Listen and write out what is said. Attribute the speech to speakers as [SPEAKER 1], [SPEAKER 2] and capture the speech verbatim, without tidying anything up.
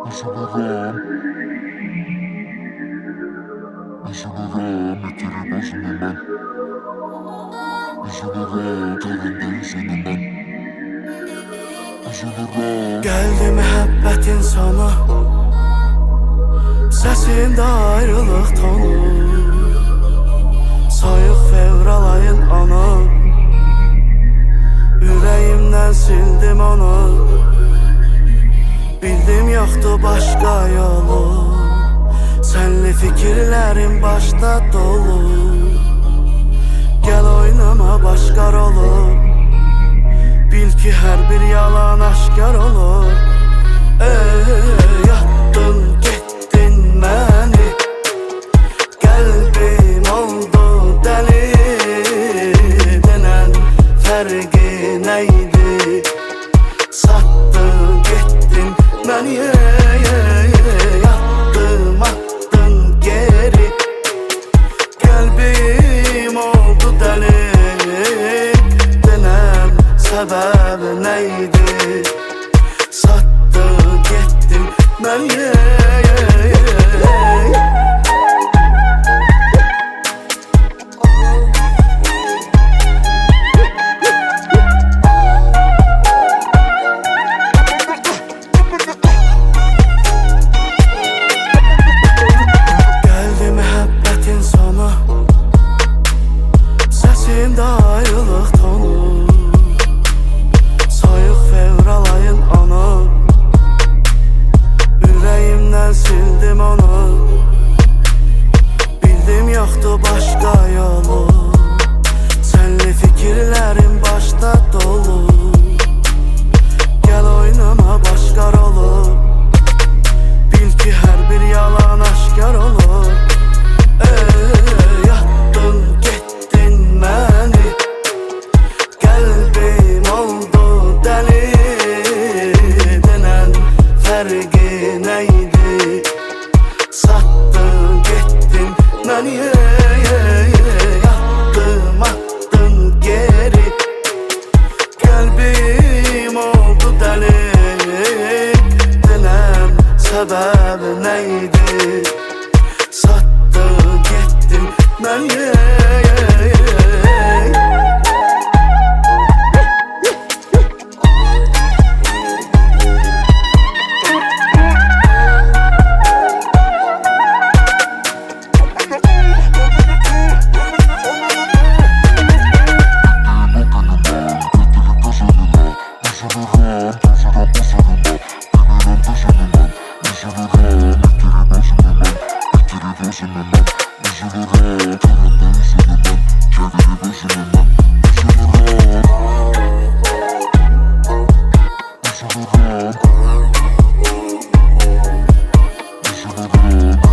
[SPEAKER 1] Üzülürüm, üzülürüm, itirip özümü ben. Üzülürüm, göründüğü seni ben. Üzülürüm.
[SPEAKER 2] Geldi məhəbbətin sonu, səsində ayrılıq tonu. Soyuq fevral ayın anı, ürəyimdən sildim onu. Bildim yoxdur başqa yolu, sənli fikirlərim başda dolu. Gəl oynama başqa rolu, bil ki hər bir yalan aşkar olur. Ey, yatdın, getdin məni, qəlbim oldu dəli. Denən fərqi neydi? Satdın, getdin məni, yatdım, attın geri. Qəlbim oldu dəli. Denən səbəb neydi? Satdın, getdin məni. Səsində ayrılıq tonu, soyuq fevral ayın anı, ürəyimdən sildim onu. Bildim yoxdur başqa yolu, sənli fikirlərim başda dolu. Gəl oynama başqa rolu, bil ki hər bir yalan aşkar olur. Ey, yatdın, getdin məni, qəlbim oldu dəli. Denən fərqi neydi? Satdın, getdin məni. Yatdım, attın geri. Qəlbim oldu dəli. Denən səbəb neydi? Satdın, getdin məni.
[SPEAKER 1] Üzülürüm,